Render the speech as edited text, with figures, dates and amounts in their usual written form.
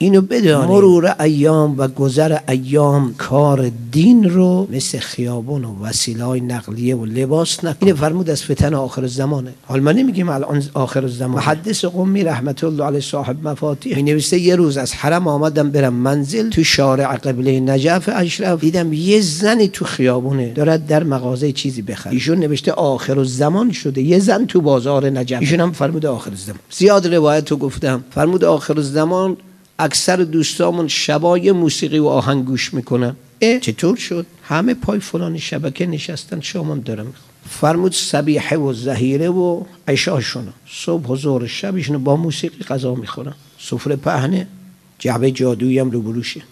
اینو بدانید مرور ایام و گذر ایام کار دین رو مثل خیابون و وسیله‌های نقلیه و لباس نکنه. این فرمود از فتن آخر الزمانه. حالا ما نمیگیم الان آخر الزمان. محدث قمی رحمت الله علیه صاحب مفاتیح می‌نویسه یه روز از حرم آمدم برم منزل، تو شارع قبله نجف اشرف دیدم یه زنی تو خیابونه دارد در مغازه چیزی بخره. ایشون نوشته آخر الزمان شده، یه زن تو بازار نجف. ایشون هم فرمود آخر الزمان. زیاد روایتو گفتم. فرمود آخر الزمان اکثر دوستامون شبای موسیقی و آهنگ گوش میکنن. چطور شد؟ همه پای فلان شبکه نشستن شامم دارم میخوام. فرمود صبیحه و ظهیره و عشاشون صبح و ظهر شبشون با موسیقی غذا میخورن. سفره پهنه، جعبه جادویی هم رو بروشه.